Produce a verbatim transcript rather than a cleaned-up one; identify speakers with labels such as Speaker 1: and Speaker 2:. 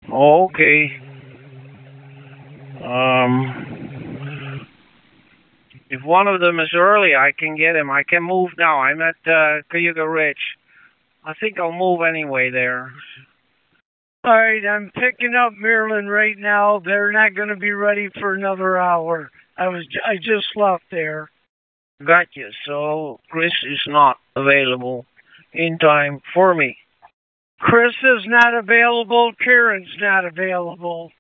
Speaker 1: Okay. Um, if one of them is early, I can get him. I can move now. I'm at uh, Cayuga Ridge. I think I'll move anyway there.
Speaker 2: All right, I'm picking up Maryland right now. They're not going to be ready for another hour. I was I just left there.
Speaker 1: Got you. So Chris is not available in time for me.
Speaker 2: Chris is not available. Karen's not available.